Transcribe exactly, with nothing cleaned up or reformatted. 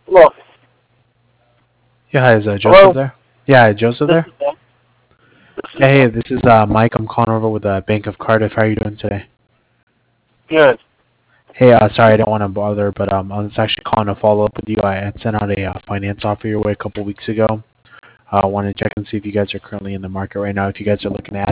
Look, Yeah, hi, is uh, Joseph hello. there? Yeah, hi, Joseph This there? is Ben. This is Yeah, hey, Ben. this is uh, Mike. I'm calling over with uh, Bank of Cardiff. How are you doing today? Good. Hey, uh, sorry, I don't want to bother, but um, I was actually calling to follow up with you. I had sent out a uh, finance offer your way a couple weeks ago. I uh, wanted to check and see if you guys are currently in the market right now. If you guys are looking at